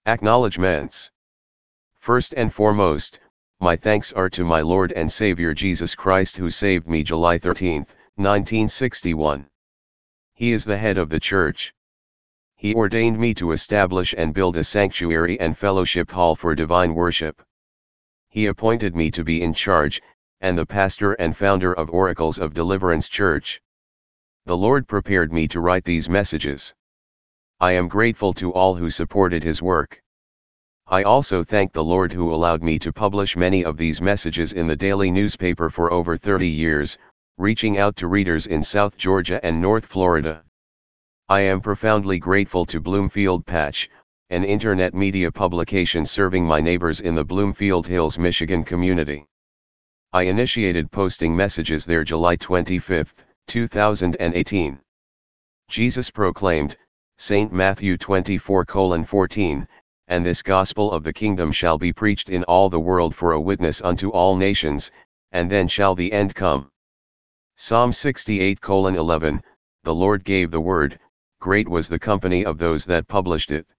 Acknowledgements. First and foremost, my thanks are to my Lord and Savior Jesus Christ, who saved me July 13, 1961. He is the head of the Church. He ordained me to establish and build a sanctuary and fellowship hall for divine worship. He appointed me to be in charge, and the pastor and founder of Oracles of Deliverance Church. The Lord prepared me to write these messages. I am grateful to all who supported his work. I also thank the Lord who allowed me to publish many of these messages in the daily newspaper for over 30 years, reaching out to readers in South Georgia and North Florida. I am profoundly grateful to Bloomfield Patch, an internet media publication serving my neighbors in the Bloomfield Hills, Michigan community. I initiated posting messages there July 25, 2018. Jesus proclaimed, St. Matthew 24:14, and this gospel of the kingdom shall be preached in all the world for a witness unto all nations, and then shall the end come. Psalm 68:11, the Lord gave the word, great was the company of those that published it.